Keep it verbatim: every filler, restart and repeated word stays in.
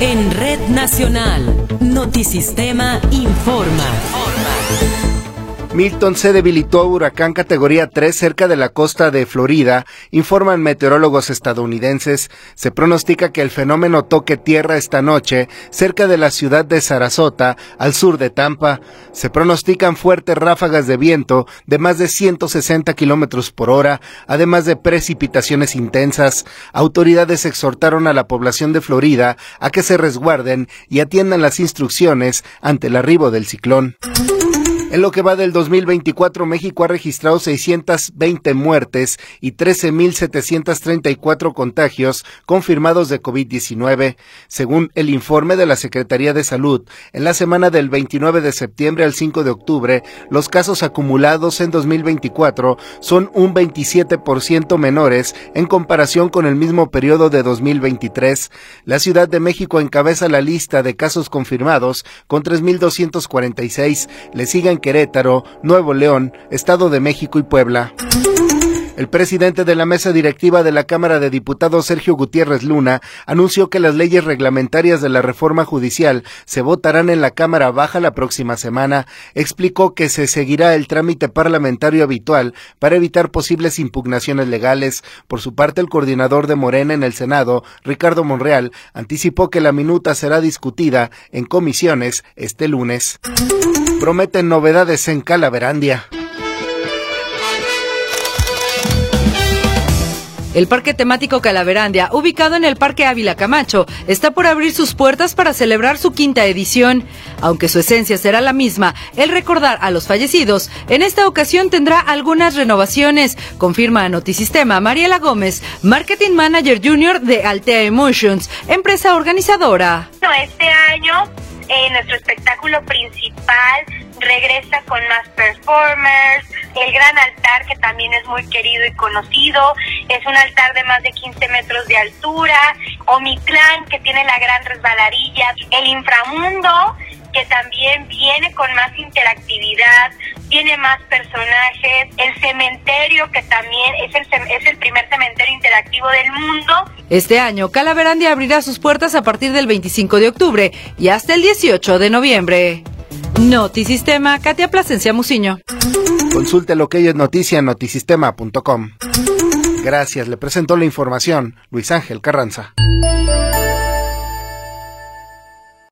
En Red Nacional, Notisistema informa. Milton se debilitó a huracán categoría tres cerca de la costa de Florida, informan meteorólogos estadounidenses. Se pronostica que el fenómeno toque tierra esta noche cerca de la ciudad de Sarasota, al sur de Tampa. Se pronostican fuertes ráfagas de viento de más de ciento sesenta kilómetros por hora, además de precipitaciones intensas. Autoridades exhortaron a la población de Florida a que se resguarden y atiendan las instrucciones ante el arribo del ciclón. En lo que va del dos mil veinticuatro, México ha registrado seiscientas veinte muertes y trece mil setecientos treinta y cuatro contagios confirmados de COVID diecinueve. Según el informe de la Secretaría de Salud, en la semana del veintinueve de septiembre al cinco de octubre, los casos acumulados en dos mil veinticuatro son un veintisiete por ciento menores en comparación con el mismo periodo de dos mil veintitrés. La Ciudad de México encabeza la lista de casos confirmados con tres mil doscientos cuarenta y seis. Le siguen Querétaro, Nuevo León, Estado de México y Puebla. El presidente de la mesa directiva de la Cámara de Diputados, Sergio Gutiérrez Luna, anunció que las leyes reglamentarias de la reforma judicial se votarán en la Cámara Baja la próxima semana. Explicó que se seguirá el trámite parlamentario habitual para evitar posibles impugnaciones legales. Por su parte, el coordinador de Morena en el Senado, Ricardo Monreal, anticipó que la minuta será discutida en comisiones este lunes. Prometen novedades en Calaverandia. El Parque Temático Calaverandia, ubicado en el Parque Ávila Camacho, está por abrir sus puertas para celebrar su quinta edición. Aunque su esencia será la misma, el recordar a los fallecidos, en esta ocasión tendrá algunas renovaciones, confirma a Notisistema Mariela Gómez, Marketing Manager Junior de Altea Emotions, empresa organizadora. Este año, eh, nuestro espectáculo principal regresa con más performers, el gran altar que también es muy querido y conocido, es un altar de más de quince metros de altura, Omiclán que tiene la gran resbaladilla, el inframundo que también viene con más interactividad, tiene más personajes, el cementerio que también es el, es el primer cementerio interactivo del mundo. Este año, Calaverandia abrirá sus puertas a partir del veinticinco de octubre y hasta el dieciocho de noviembre. Notisistema, Katia Plasencia Muciño. Consulte lo que hay en noticia en notisistema punto com. Gracias, le presentó la información Luis Ángel Carranza.